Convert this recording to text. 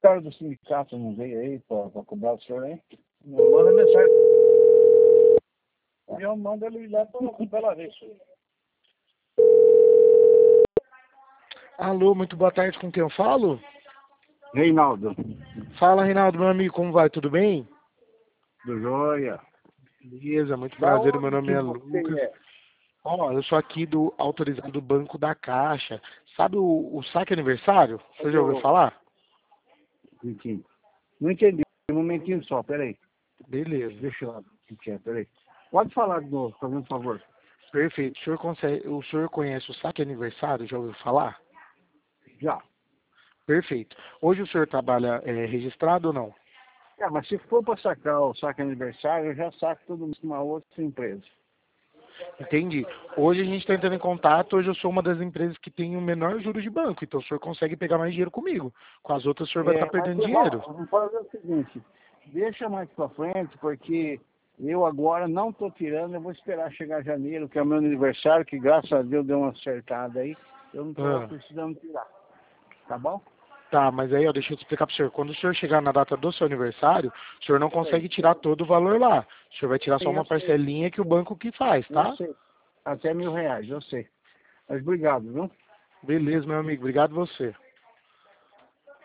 cara do sindicato não veio aí pra cobrar o senhor aí? Não manda mensagem. Eu mando ele ir lá pra ela ver isso aí. Alô, muito boa tarde, com quem eu falo? Reinaldo, Fala, Reinaldo, meu amigo, como vai? Tudo bem? do Joia. Beleza, muito Da prazer, meu onde nome que é você Lucas. é? Ó, eu sou aqui do autorizado do Banco da Caixa. Sabe o saque aniversário? Você já ouviu falar? Momentinho. Não entendi. Um momentinho só, peraí. Beleza, Deixa eu ver, peraí. Pode falar de novo, fazendo um favor. perfeito. O senhor conhece o saque aniversário? Já ouviu falar? Já. Perfeito. Hoje o senhor trabalha registrado ou não? Mas se for para sacar o saque aniversário, eu já saco tudo numa outra empresa. Entendi. Hoje a gente está entrando em contato, hoje eu sou uma das empresas que tem o menor juros de banco, então o senhor consegue pegar mais dinheiro comigo. Com as outras o senhor vai estar Mas perdendo dinheiro. vamos fazer o seguinte, deixa mais para frente, porque eu agora não estou tirando, eu vou esperar chegar janeiro, que é o meu aniversário, que graças a Deus deu uma acertada aí, eu não estou Ah, precisando tirar, tá bom? tá, mas aí ó, deixa eu te explicar para o senhor. Quando o senhor chegar na data do seu aniversário, o senhor não consegue tirar todo o valor lá. O senhor vai tirar só uma Eu sei, parcelinha que o banco que faz, eu tá? sei, até R$ 1.000, eu sei. Mas obrigado, viu? Beleza, meu amigo. Obrigado você.